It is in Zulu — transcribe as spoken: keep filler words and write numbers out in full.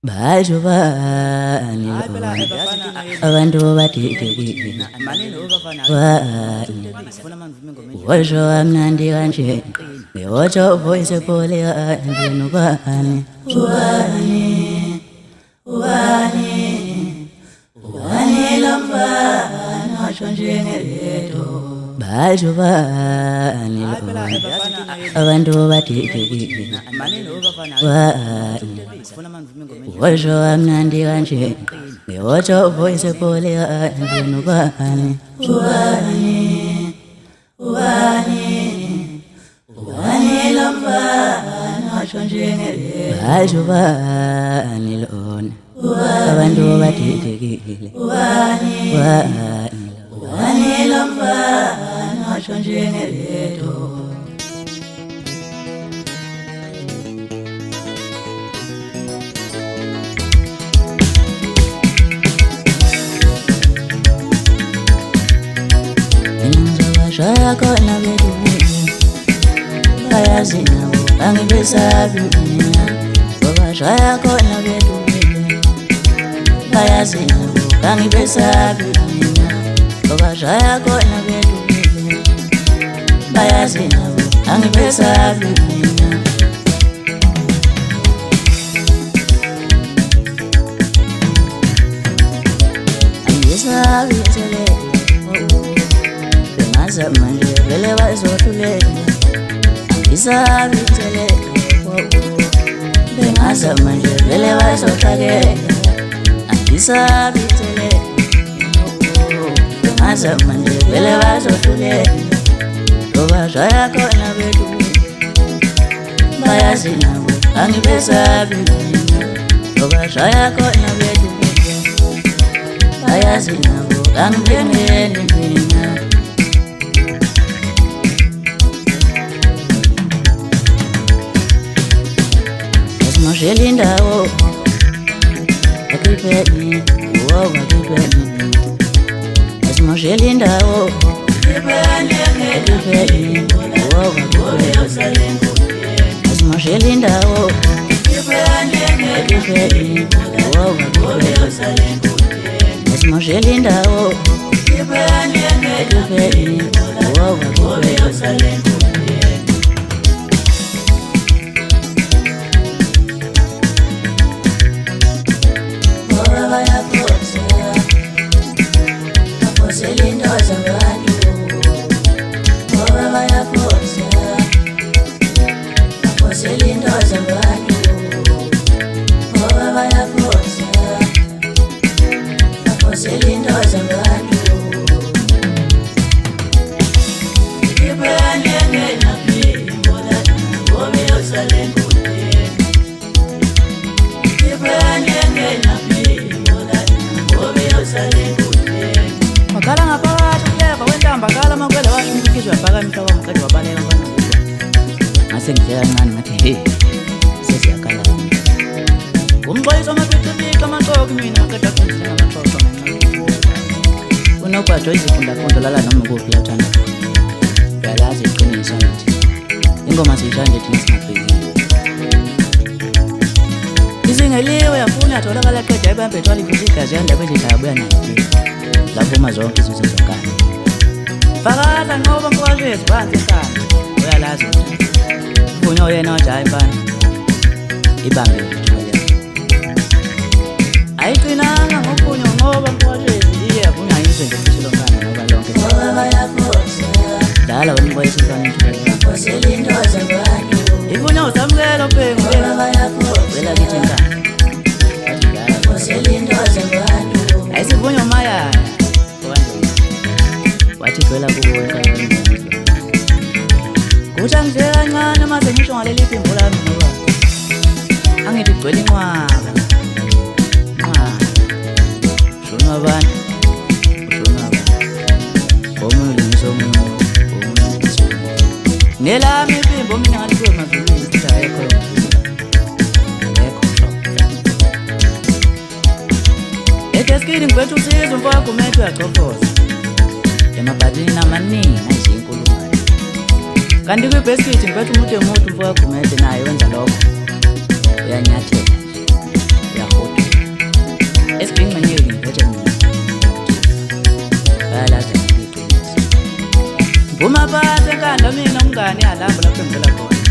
Bajo bani abantu badidekile washo amnandi kanje ngiwatsho voice pole andino bani wani wani wani lambana washo njengeleto bajo bani abantu badidekile wani washo amnandi kanje ngiwatsho voice pole andino bani wani wani wani lambana washo njengeleto bajo bani lona abantu badidekile wani wani lambana washo njengeleto Shaya kona bedu Baya zina Bangi besabi Baba shaya kona bedu Baya zina Bangi besabi Baba shaya kona bedu Baya zina Bangi besabi Angisabi tele Manje vele bazotule Isabi tele Bengaza manje vele bazotage Isabi tele Bengaza manje vele bazotule Toba shaya kona bedu Baya zinabu Angi besabi Toba shaya kona bedu Baya zinabu Angi bengeni bina Shelinda wo akipeni wo akipeni Asma shelinda wo akipeni akipeni wo akipeni Asma shelinda wo akipeni akipeni wo akipeni Asma shelinda wo akipeni akipeni wo akipeni Makala ngaphakathi kuleva wentambakala makwele washo umkhizo yabhaka emhlaba mqedi wabaleka mfana kodwa ngase ngitshela kancane ngathi hey sesiyakala umxoyiso amaphithiphica amaqoki mina maqeda afundisa ngamaxoxo ngenxa unogwajo izifunda fondo lala noma ukuphi la uthanda uyalazi iqiniso ngithi ingoma siyishande thina singabhekile izingeliwe yafuna yatholakala qeda ibambe ethwala ifuthi igazi yandaba ezidlaya buya nayo lapho mazonke izinto zonkana Fakaza ngoba mkwazezi phansi ekhaya uyalazi ukuthi uvunywa yena wajayi mfana ibambe lithuya ayiqinanga ngokuvunywa ngoba mkwazezi iye avunywa yizwe nje futhi lonkana ngoba lonke ngoba bayakhoza dala wena boyisa mfana ithuya selindoze ngani ivunywa usamukela phengu ngoba bayakhoza wela kithi nkana selindoze ngani ayisivunywa maya wathi phela kuwe kuthi nje kancane mase ngisho ngaleli phimbo lami ngoba angithi gcwele inqwaba nqwaba shona abantu shona abantu omunye ngisomunye omunye ngisomunye nelami iphimbo mina ngathi kuwe mazulwini ukuthi ayekho ayekho ekeskini ngibethu usizo mfowethu umethu uyachofoza emabhadini amaningi ayizinkulungwane kanti kwibhesithi ngibethu umuntu emuthi mfowethu umethu naye wenza lokho uyanyathela uyahona uma phakathi enkandla mina umngane iyalambo lapho engivela khona